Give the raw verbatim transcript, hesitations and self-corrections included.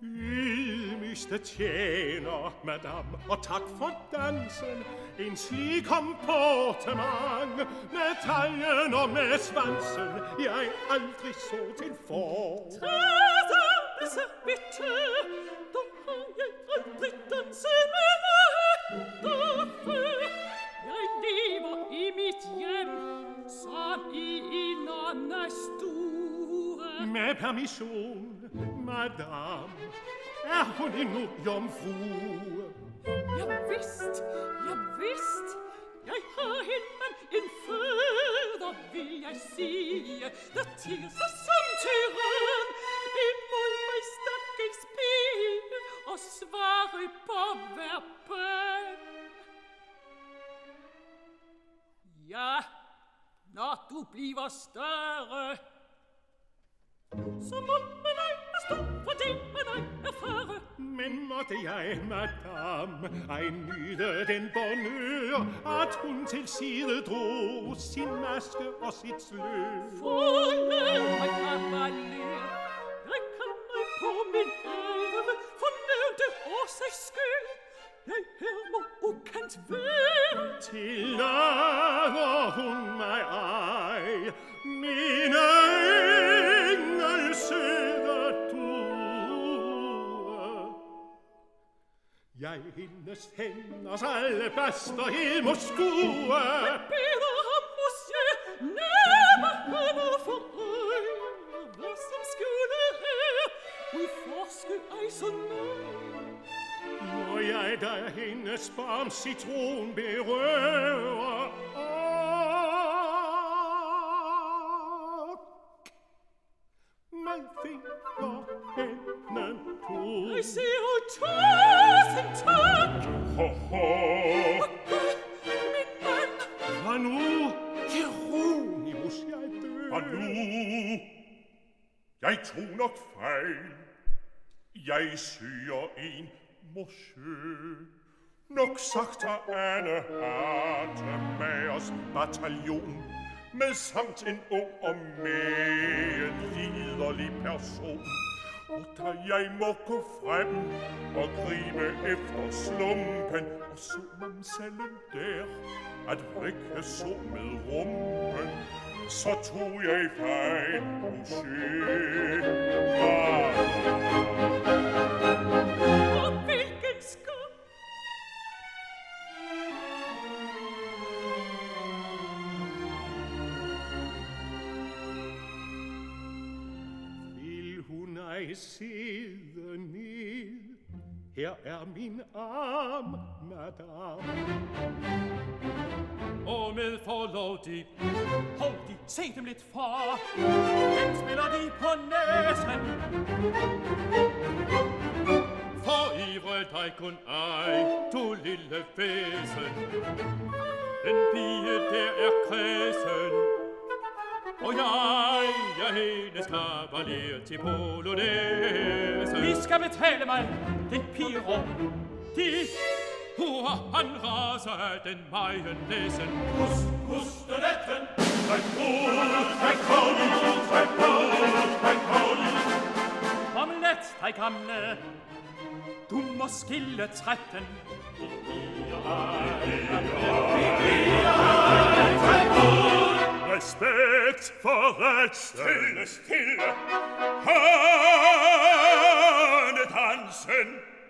Ydmygste tjener, madame, og tak for dansen. En slik komportement, med tajen og med svansen, jeg aldrig så til for. Træde servitte, da har jeg aldrig danset med ægte. Jeg lever i mit hjem, som i en anden stue. Med permission, madame, er hun endnu jomfrue? Jeg vidst, jeg vidst, jeg har hende en føder, vil jeg sige, der til sig som tyren, imod mig stakkels pige, og svare på hver bøn. Ja, når du bliver større, så må man ej er stor, for det man ej er fare. Men måtte jeg, madame, ej nyde den bonheur, at hun til side drog sin maske og sit slør. Forlød mig, kavaler, jeg kan mig på min ære, fornævnte årsags skyld. Jeg her må ukendt være. Tillader hun mig ej, mine engel søde due. Jeg hendes hænders alabasterhed må skue. Jeg beder ham, monsieur, næppe henne for øje, hvad som skulle her, udforske ej så nøje. Må jeg da hendes barm citron berøre, og man finder hende på. Jeg siger tusind tak. Ho, ho. Min mand. Hvad nu? Hieronymus, jeg dør. Hvad nu? Jeg tog nok fejl. Jeg syger en monsieur. Nok sagt har Anne Hartemagers bataljon med samt en ung og medliderlig person. Og da jeg må gå frem og gribe efter slumpen, og så mamsellen der at vrikke så med rumpen, så tog jeg fejl, monsieur. Ah. Og hvilken skam! Vil hun ej sidde ned? Her er min arm, madame. Og med forlov de, hold de, se dem lidt for. Den spiller de på næsen. For ivre dig kun ej, du lille væsen. Den pige der er kredsen. Og jeg er hendes kavalier til Polonaise. Vi skal betale mig, den pige rum. De Hurra, han raser af den mejen læsen. Hus, hustenetten. Træk ud, træk ud, træk ud, træk ud. Kom let, dig gamle. Du må skille tretten. Vi bliver ej, vi bliver ej, træk ud. Respekt for ret. Stille, stille. Hanedansen.